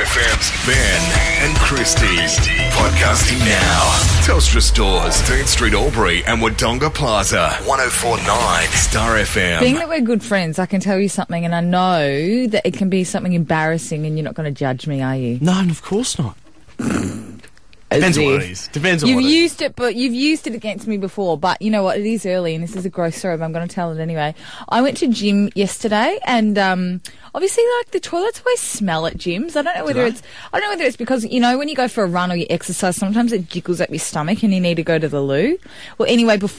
FM's Ben and Christy. Podcasting now. Telstra Stores, Third Street, Albury and Wodonga Plaza. 104.9 Star FM. Being that we're good friends, I can tell you something, and I know that it can be something embarrassing, and you're not going to judge me, are you? No, of course not. Depends on what it is. Depends on what it is. You've used it, but you've used it against me before. But you know what? It is early, and this is a gross story, but I'm going to tell it anyway. I went to gym yesterday, and obviously, like, the toilets always smell at gyms. I don't know whether it's because, you know, when you go for a run or you exercise, sometimes it jiggles up your stomach, and you need to go to the loo. Well, anyway, this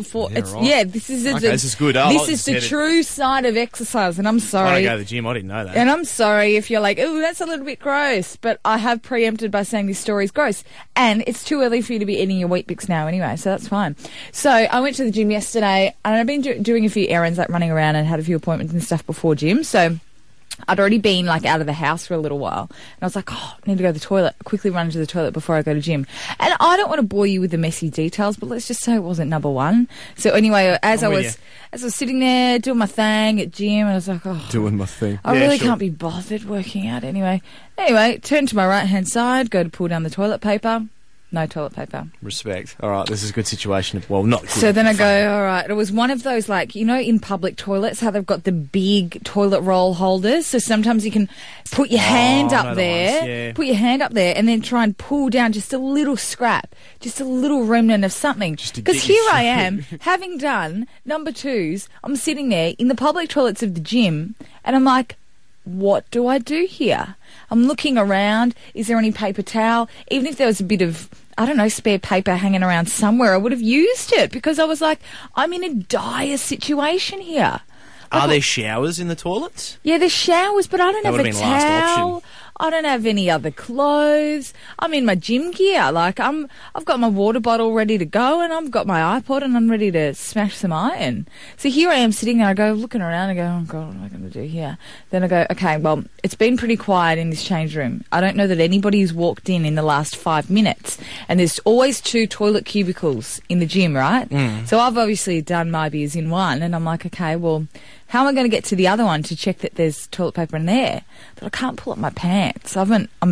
is good. This is the true side of exercise, and I'm sorry. I don't go to the gym. I didn't know that. And I'm sorry if you're like, oh, that's a little bit gross, but I have preempted by saying this story is gross. And it's too early for you to be eating your Weet-Bix now anyway, so that's fine. So I went to the gym yesterday, and I've been doing a few errands, like running around, and had a few appointments and stuff before gym. So I'd already been, like, out of the house for a little while. And I was like, I need to go to the toilet, quickly run to the toilet before I go to gym. And I don't want to bore you with the messy details, but let's just say it wasn't number one. So anyway, as I was sitting there doing my thing at gym, and I was like, doing my thing. I really can't be bothered working out anyway. Anyway, turn to my right-hand side, go to pull down the toilet paper. No toilet paper. Respect. All right, this is a good situation. Well, not good. So then I go, all right. It was one of those, like, you know, in public toilets, how they've got the big toilet roll holders. So sometimes you can put your hand up there, put your hand up there, and then try and pull down just a little scrap, just a little remnant of something. Because here I am, having done number twos. I'm sitting there in the public toilets of the gym, and I'm like, what do I do here? I'm looking around. Is there any paper towel? Even if there was a bit of, I don't know, spare paper hanging around somewhere, I would have used it, because I was like, I'm in a dire situation here. Are there showers in the toilets? Yeah, there's showers, but I don't have a last towel. option. I don't have any other clothes. I'm in my gym gear. Like, I've got my water bottle ready to go, and I've got my iPod, and I'm ready to smash some iron. So here I am sitting there. I go looking around. I go, oh God, what am I going to do here? Then I go, okay, well, it's been pretty quiet in this change room. I don't know that anybody's walked in the last 5 minutes, and there's always 2 toilet cubicles in the gym, right? So I've obviously done my beers in one, and I'm like, okay, well, how am I going to get to the other one to check that there's toilet paper in there? But I can't pull up my pants. I'm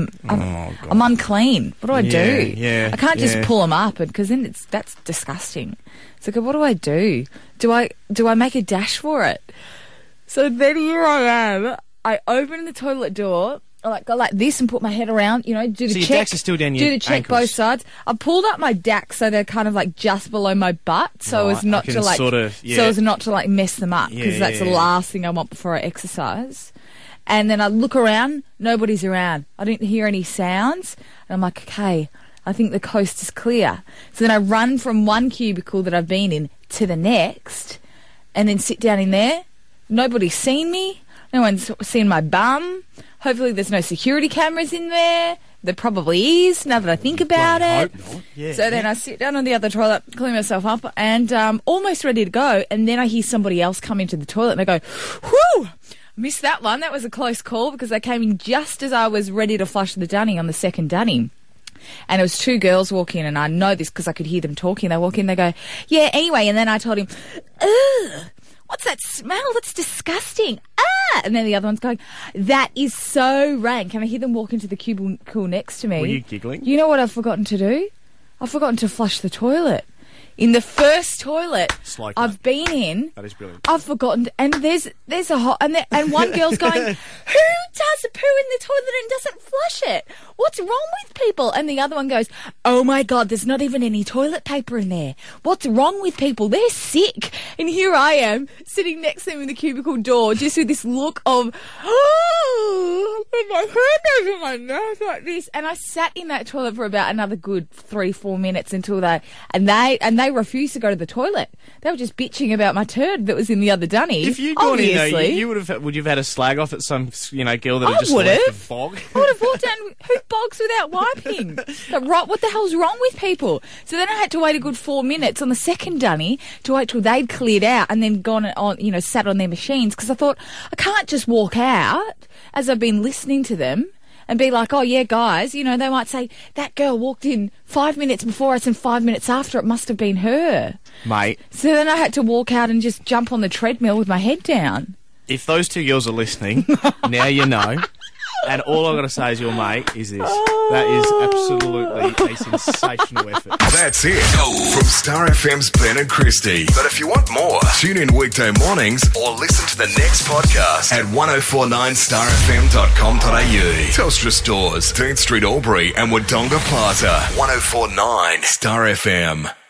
unclean. What do I do? Yeah, I can't just pull them up, because then that's disgusting. So I go, what do I do? Do I make a dash for it? So then here I am. I open the toilet door. I go like this and put my head around, you know, do the check. So your DAX is still down your do the check ankles. both sides. I pulled up my DAX so they're kind of like just below my butt, so as not to like mess them up, because that's the last thing I want before I exercise. And then I look around, nobody's around. I didn't hear any sounds, and I'm like, okay, I think the coast is clear. So then I run from one cubicle that I've been in to the next, and then sit down in there. Nobody's seen me. No one's seen my bum. Hopefully there's no security cameras in there. There probably is, now that I think about it. Hope not. Yeah, so then I sit down on the other toilet, clean myself up, and almost ready to go. And then I hear somebody else come into the toilet, and I go, whew, missed that one. That was a close call, because they came in just as I was ready to flush the dunny on the second dunny. And it was 2 girls walk in, and I know this because I could hear them talking. They walk in, they go, yeah, anyway. And then I told him, ugh, what's that smell? That's disgusting. Ah! And then the other one's going, that is so rank. And I hear them walk into the cubicle next to me. Were you giggling? You know what I've forgotten to do? I've forgotten to flush the toilet. In the first toilet I've been in, that is brilliant. I've forgotten, and there's a hot, and one girl's going, who does a poo in the toilet and doesn't flush it? What's wrong with people? And the other one goes, oh my God, there's not even any toilet paper in there. What's wrong with people? They're sick. And here I am, sitting next to them in the cubicle door, just with this look of, oh, my hand over my nose like this. And I sat in that toilet for about another good 3-4 minutes until they refused to go to the toilet. They were just bitching about my turd that was in the other dunny. If you'd gone in there, would you have had a slag off at some, girl that had just left the bog? I would have walked down. Who bogs without wiping? What the hell's wrong with people? So then I had to wait a good 4 minutes on the second dunny to wait till they'd cleared out, and then gone on, sat on their machines, because I thought, I can't just walk out as I've been listening to them and be like, oh, yeah, guys, they might say, that girl walked in 5 minutes before us and 5 minutes after. It must have been her. Mate. So then I had to walk out and just jump on the treadmill with my head down. If those 2 girls are listening, now you know. And all I've got to say as your mate is this. That is absolutely a sensational effort. That's it from Star FM's Ben and Christy. But if you want more, tune in weekday mornings or listen to the next podcast at 1049starfm.com.au. Telstra Stores, Dean Street, Albury and Wodonga Plaza. 1049 Star FM.